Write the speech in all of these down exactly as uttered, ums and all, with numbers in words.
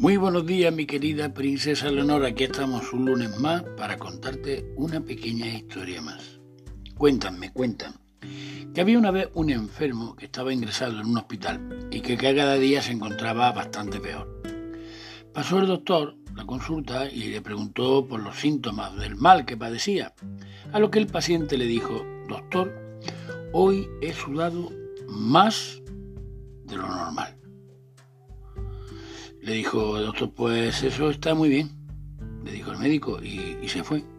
Muy buenos días, mi querida princesa Leonor. Aquí estamos un lunes más para contarte una pequeña historia más. Cuéntame, cuéntame. Que había una vez un enfermo que estaba ingresado en un hospital y que cada día se encontraba bastante peor. Pasó el doctor la consulta y le preguntó por los síntomas del mal que padecía, a lo que el paciente le dijo: doctor, hoy he sudado más de lo normal. Le dijo: doctor, pues eso está muy bien, le dijo el médico y, y se fue.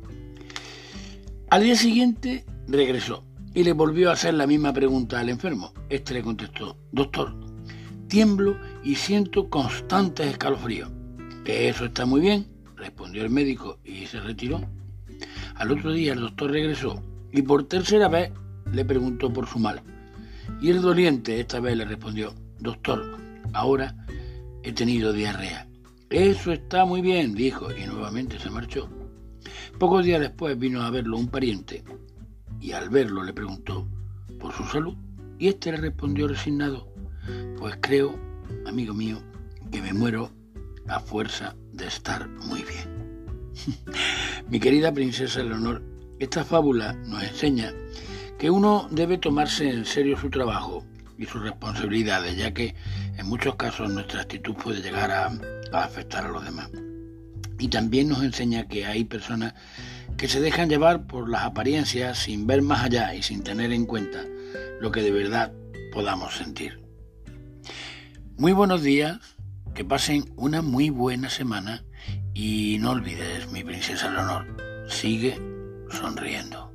Al día siguiente regresó y le volvió a hacer la misma pregunta al enfermo. Este le contestó: doctor, tiemblo y siento constantes escalofríos. Eso está muy bien, respondió el médico y se retiró. Al otro día el doctor regresó y por tercera vez le preguntó por su mal. Y el doliente esta vez le respondió: doctor, ahora he tenido diarrea. Eso está muy bien, dijo, y nuevamente se marchó. Pocos días después vino a verlo un pariente y al verlo le preguntó por su salud y este le respondió resignado: pues creo, amigo mío, que me muero a fuerza de estar muy bien. Mi querida princesa Leonor, esta fábula nos enseña que uno debe tomarse en serio su trabajo y sus responsabilidades, ya que en muchos casos nuestra actitud puede llegar a, a afectar a los demás. Y también nos enseña que hay personas que se dejan llevar por las apariencias sin ver más allá y sin tener en cuenta lo que de verdad podamos sentir. Muy buenos días, que pasen una muy buena semana y no olvides, mi princesa Leonor, sigue sonriendo.